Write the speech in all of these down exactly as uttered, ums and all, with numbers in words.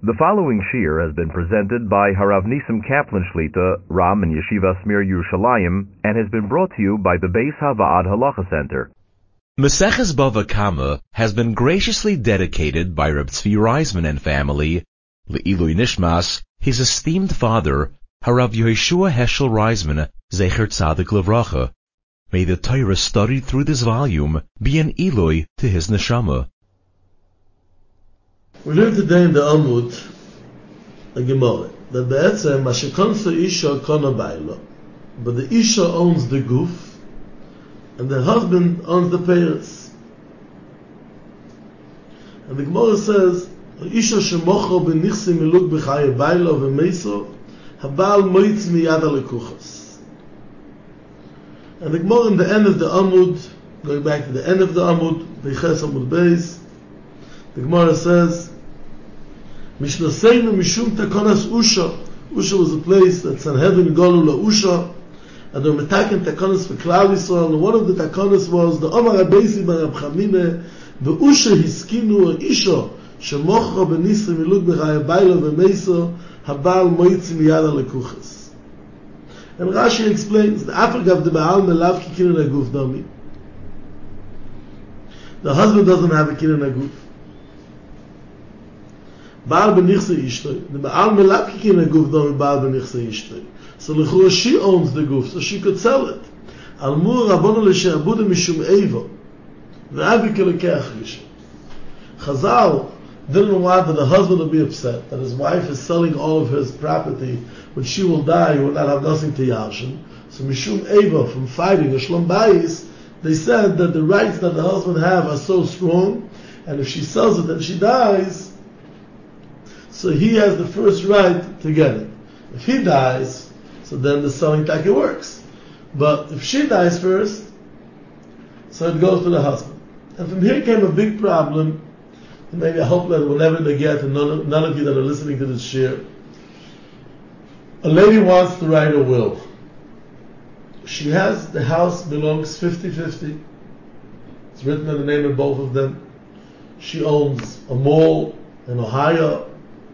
The following shir has been presented by Harav Nisim Kaplan Shlita, Ram and Yeshiva Smir Yerushalayim, and has been brought to you by the Beis Havaad Halacha Center. Maseches Bava Kama has been graciously dedicated by Reb Tzvi Reisman and family, Le'ilui Nishmas, his esteemed father, Harav Yehoshua Heschel Reisman, Zecher Tzadik Levracha. May the Torah studied through this volume be an Eloi to his neshama. We learned today in the Amud, a Gemara, that Be'etzem, Mashikonsa Isha Kona Baila, but the Isha owns the goof, and the husband owns the peiros. And the Gemara says, Isha shemocho b'nichsi miluk b'chaye Baila v'meiso, habal moitz miyad alekuchas. And the Gemara in the end of the Amud, going back to the end of the Amud, Beiches Amud Beis, the Gemara says, Mishnaseinu mishum takonas Usha. Usha was a place that Sanhedrin golu la Usha, and they were metaken takonas for Klal Yisrael. And one of the takonas was the Omar Abeisi bar Rab Chamine, the Usha hiskinu a Isha shemocha b'nisri miluk b'chaya Baila v'meiso habal moitzi miyad alekuchas. And Rashi explains the Afrika the Baal melav kikin in a guf dami. The husband doesn't have a kin in a guf. Baal b'nichse ishtoi. The Baal melav kikin in a guf dami Baal b'nichse ishtoi. So l'chura she owns the guf, so she could sell it. Almur rabonu l'she'abuda mishum eiva. V'avi kelekech mishum. Chazal didn't want that the husband will be upset that his wife is selling all of his property. When she will die, he will not have nothing to yashin. So mishum eva, from fighting a shlom bayis, they said that the rights that the husband have are so strong, and if she sells it and she dies, so he has the first right to get it. If he dies, so then the selling taki works. But if she dies first, so it goes to the husband. And from here came a big problem. Maybe I hope that we'll never get, and none of, none of you that are listening to this shir. A lady wants to write a will. She has, the house belongs fifty-fifty. It's written in the name of both of them. She owns a mall in Ohio.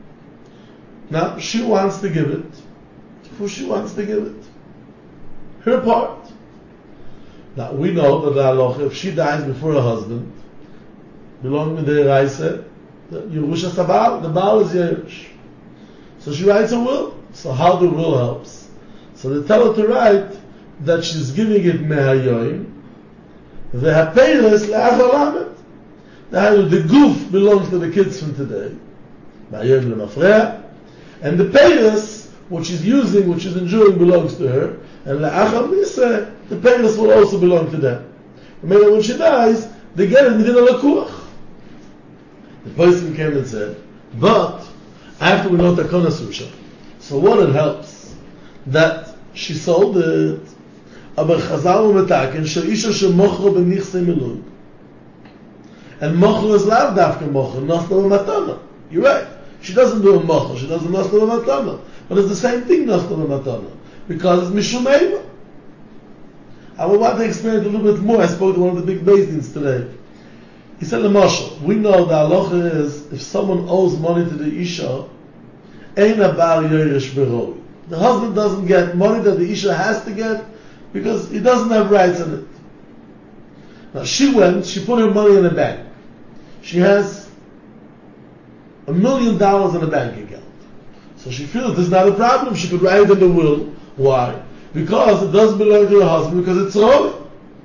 Now, she wants to give it to who she wants to give it. Her part. Now, we know that the halacha, if she dies before her husband, belonging to the Reise, the Yerusha Sabal, the Baal is Yerush. So she writes a will. So how the will helps? So they tell her to write that she's giving it mehayoim, v'hapeiros le'achar lamed. The goof belongs to the kids from today, mehayoim le'mafreya, and the peiros, what she's using, what she's enjoying, belongs to her, and le'achar miseh, the peiros will also belong to them. Remember, when she dies, they get it within a lakuach. The person came and said, but after we know takona susha, so what it helps that she sold it, aber chazal umetaken sheisha shemochro b'nichse milui, and mochro is lav dafka mochro, nosno b'matana. You're right. She doesn't do a mochro, she does a nosno b'matana, but it's the same thing nosno b'matana because it's mishum eiva. I would want to explain it a little bit more. I spoke to one of the big beis-dins today. He said, L'mashal, we know the halacha is if someone owes money to the isha, ein abal yeresh beroi. The husband doesn't get money that the isha has to get because he doesn't have rights on it. Now she went, she put her money in a bank. She has a million dollars in a bank account. So she feels this is not a problem. She could write it in the will. Why? Because it doesn't belong to her husband because it's wrong.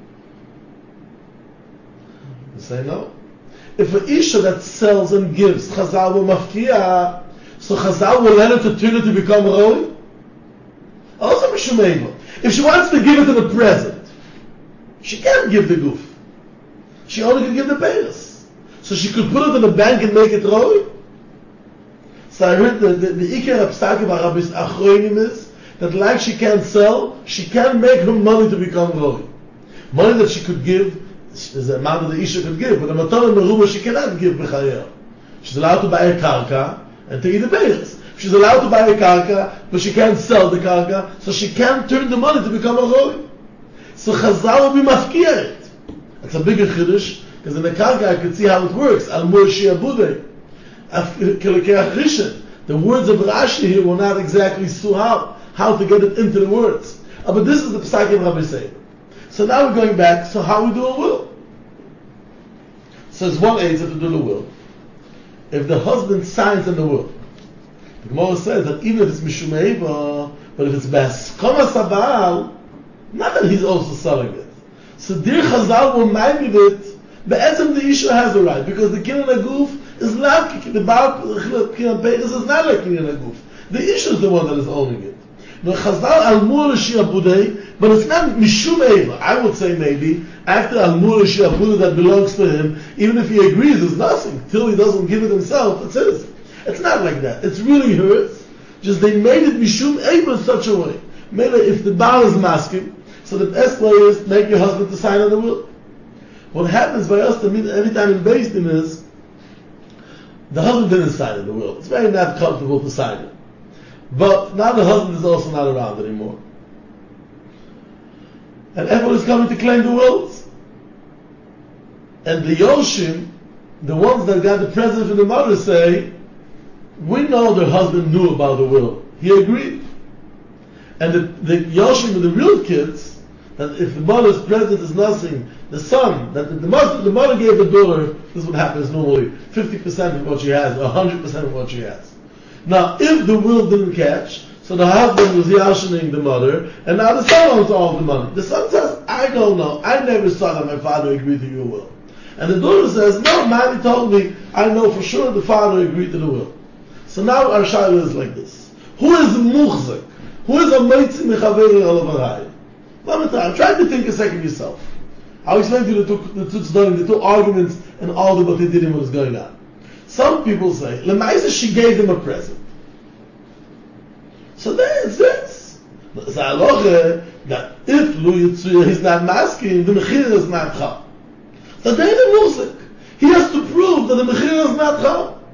Say no. If an isha that sells and gives chazal mafkiya, so chazal will let her to turn it to become roi. Also mishumeva. If she wants to give it in a present, she can't give the goof. She only can give the peiros. So she could put it in the bank and make it roi. So I heard the the, the ikar psak of Arabic achronim is that like she can't sell, she can't make her money to become roi. Money that she could give is the amount that the isha could give, but the matana meruba she cannot give b'chayah. She's allowed to buy a karka and to eat the peiros. She's allowed to buy a karka, but she can't sell the karka, so she can't turn the money to become a roi. So Chazal will be mafkir it. That's a bigger chiddush, because in the karka I could see how it works. Al mur shi'abudei. The words of Rashi here will not exactly so how, how to get it into the words. Uh, but this is the Pesach in Rabbi Seir. So now we're going back, so how we do a will? So there's one answer to do the will. If the husband signs in the will, the Gemara says that even if it's Mishum Eiva, but if it's Be'askama Sabal, not that he's also selling it. So Dir Chazal will mind of it, but Etzem the Isha has a right, because the Kinyan Aguf is not, the Baal Kinyan Peiris is not like Kinyan Aguf. The Isha is the one that is owning it. No Chazal Al-Mur L'Shia Budei, but it's not Mishum Eiva. I would say maybe, after Al-Mur L'Shia Budei that belongs to him, even if he agrees, there's nothing, till he doesn't give it himself, it's his. It's not like that. It's really hers. Just they made it Mishum Eiva in such a way. Maybe if the Baal is masking, so the best way is make your husband to sign on the will. What happens by us every time in Beis Din is the husband didn't sign on the will. It's very not comfortable to sign it. But now the husband is also not around anymore. And everyone is coming to claim the wills. And the Yoshim, the ones that got the present from the mother, say, we know their husband knew about the will. He agreed. And the, the Yoshim of the real kids, that if the mother's present is nothing, the son, that the mother, the mother gave the daughter, this is what happens normally, fifty percent of what she has, or one hundred percent of what she has. Now, if the will didn't catch, so the husband was yashining the mother, and now the son owns all the money. The son says, I don't know, I never saw that my father agreed to your will. And the daughter says, no, mommy told me, I know for sure the father agreed to the will. So now our shayla is like this. Who is muchzik? Who is a meitzi mechaveri alavarayim? I'm trying to think a second yourself. I'll explain to you the two, the two, the two arguments and all the what they did and what is going on. Some people say, Lemaisa, she gave him a present. So then it says, that if Lu Yitzuya is not masking, the Mechir is not Chal. So then the Musik, he has to prove that the Mechir is not Chal.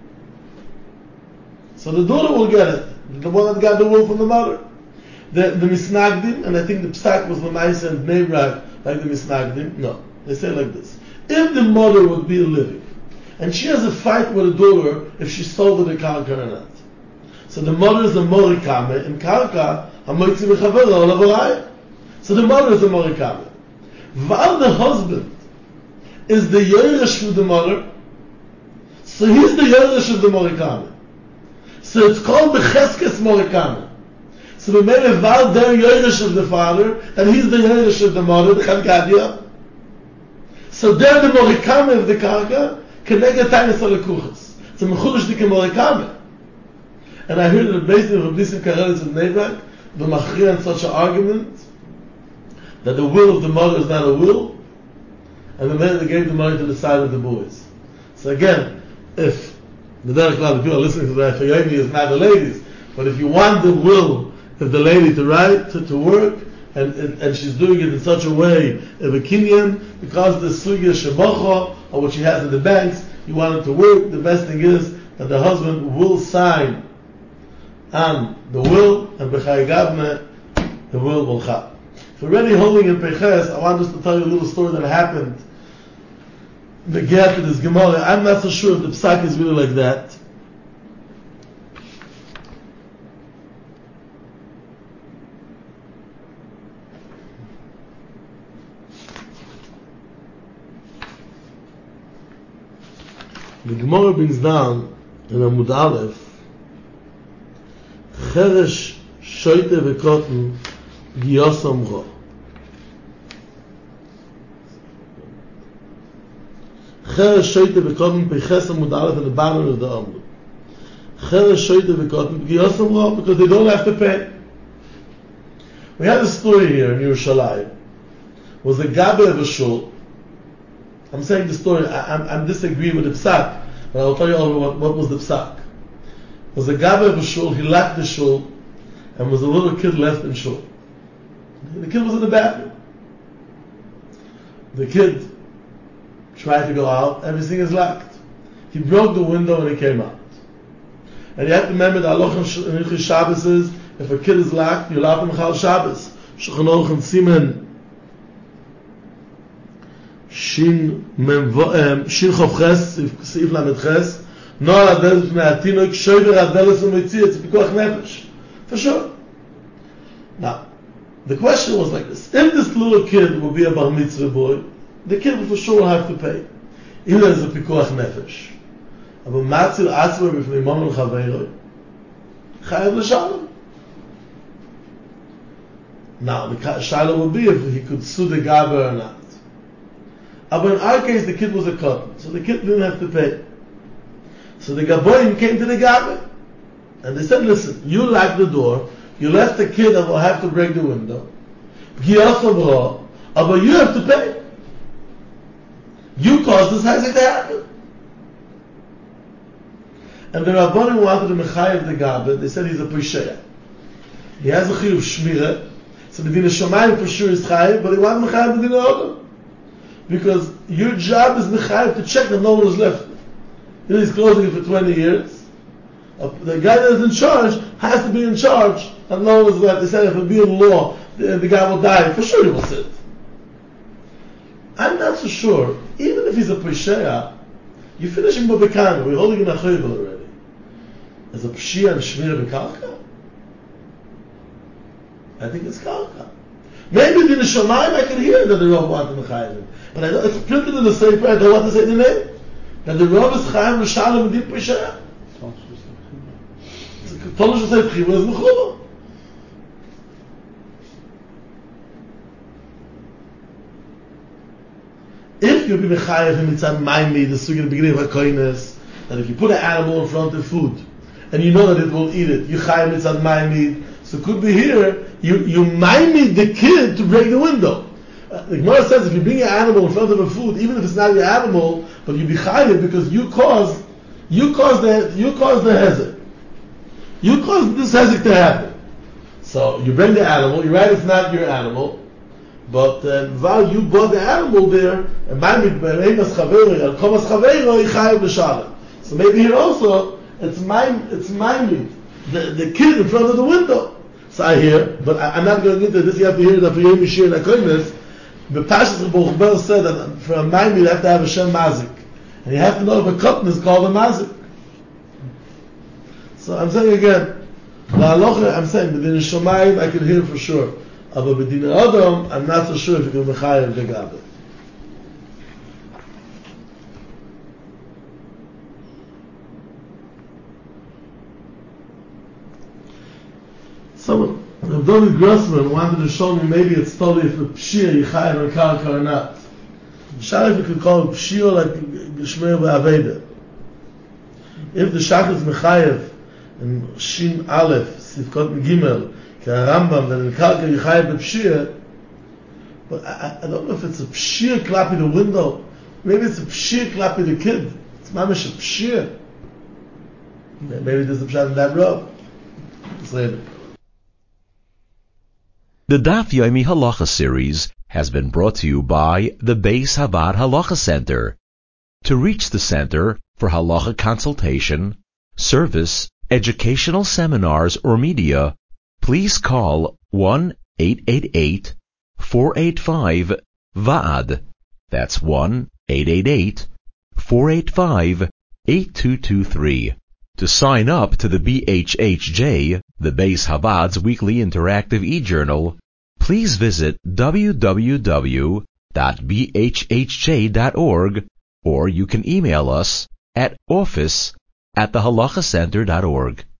So the daughter will get it, the one that got the will from the mother. The, the Misnagdim, and I think the Psak was Lamaisa and Bnei Brak, like the Misnagdim. No, they say like this. If the mother would be living, and she has a fight with the daughter if she sold her the karka or not. So the mother is a morikame, and karka, hamoitzi mechaver olavarayim. So the mother is a morikame. While the husband is the yeresh of the mother, so he's the yeresh of the morikame. So it's called the cheskes morikame. So we made a vow there yeresh of the father, and he's the yeresh of the mother, the Chadgadia. So there the morikame of the karka, Kenega Tainis Alekuchas. It's a mechulish dike morikame. And I heard the basis of Rabbi Nisim Karelis of Nebrak, the machriya in such an argument, that the will of the mother is not a will, and the man that gave the money to the side of the boys. So again, if the Derek Lab, the people listening to that, Chayomi is not the ladies, but if you want the will of the lady to write, to, to work, and, and, and she's doing it in such a way, of a kinyan, because the sugya shemacha, or what she has in the banks, you want it to work, the best thing is that the husband will sign on the will, and b'chai gavne, the will will chap. If we're already holding in Peches, I want just to tell you a little story that happened. The gap to this Gemara, I'm not so sure if the psak is really like that. The Gemara brings down in Amud Aleph, Cheresh shoyte v'koten giyosam ro. Cheresh shoyte v'koten Peches Amud Aleph in the bottom of the Amud. Cheresh shoyte v'koten giyosam ro, because they don't have to pay. We had a story here in Yerushalayim. Was a Gabe of a shul. I'm saying the story, I, I'm, I'm disagreeing with the psak, but I'll tell you all what, what was the psak. It was a Gabe of a shul, he left the shul, and was a little kid left in shul. The kid was in the bathroom. The kid tried to go out, everything is locked. He broke the window and he came out. And you have to remember that Allah in Shabbos is, if a kid is locked, you allow him Chal Shabbos. Shulchan Aruch and Simen Shin Mem Shin Chof Ches Seif Lamed Ches No, Adelis Me'atinok, Shoiver Adelis U'Mitzir, it's a Pikuach Nefesh. For sure. Now, the question was like this. If this little kid will be a Bar Mitzvah boy, the kid will for sure have to pay. Even as a Pikuach Nefesh. Aber Matzil Atzma B'fnei Momel Chaveiroi, Chayav L'Shalom. Now, the Shaila will be if he could sue the Gaber or not. But in our case, the kid was a cotton, so the kid didn't have to pay. So the Gaboim came to the Gaber, and they said, listen, you locked the door, you left the kid that will have to break the window, but you have to pay. You caused this hazard to happen. And the Rabbanim wanted to mechayev the Gaber. They said he's a Pesheya. He has a chiyuv shmirah, so the Dina Shamayim for sure is chayev, but he wanted mechayev the Dina Odom. Because your job is mechayev to check that no one is left. You know, he's closing it for twenty years. Uh, the guy that is in charge has to be in charge, and no one is left. They said if it be in law, the, the guy will die. For sure he will sit. I'm not so sure. Even if he's a Pesheya, you're finishing Babekana, we're holding in a chayv already. Is a Pshia and Shmira B'Karka? I think it's Karka. Maybe in the Shamayim I can hear that the Rav wanted to Mechayim. But I don't, it's printed in the Sefer, I don't want to say the name. That the Rav is Chayim L'Shalom and Din Pesheya. Tolush will say Pchiva is Mechuva. If you be Mechayev him, it's a Maimi, the Sugi in the beginning of HaKoines, that if you put an animal in front of food, and you know that it will eat it, you Chayev it's a Maimi, so it could be here, you, you Maimi the kid to break the window. Uh, the Gemara says if you bring an animal in front of a food, even if it's not your animal, but you be Chayev because you caused, you caused the, you caused the hazard. You caused this hazard to happen. So you bring the animal, you're right, it's not your animal, but uh, while you bought the animal there, so maybe here also, it's my, it's my meat, the, the kid in front of the window. So I hear, but I, I'm not going into this, you have to hear that for Yom Yishir and Akoimis, the Pashas of Bochbel said that for a my meat you have to have a Shem Mazik. And you have to know if a cotton is called a Mazik. So I'm saying again, I'm saying, but in the Shomayim I can hear for sure. But B'din Odom, I'm not so sure if you can mechayev the Gaber. So, Rav David Grossman wanted to show me maybe it's totally if the Pshia Yichayev or Karka or not. Shari if you could call it Pshia like Shmeir B'Aveda. If the Shach is mechayev in Shin Aleph, Sivkot Gimel, Rambam, that in Karka Yichayev B'Pshia, but I, I don't know if it's a Pshia clapping the window. Maybe it's a Pshia clapping the kid. It's mamish a Pshia. Maybe there's a Pshia in that row. It's later. The Daf Yomi Halacha series has been brought to you by the Beis Havad Halacha Center. To reach the center for halacha consultation, service, educational seminars, or media, please call one eight eight eight, four eight five, V A D. That's one eight eight eight, four eight five, eight two two three. To sign up to the B H H J, the Beis Havad's weekly interactive e-journal, please visit w w w dot b h h j dot org, or you can email us at office at the halacha center dot org.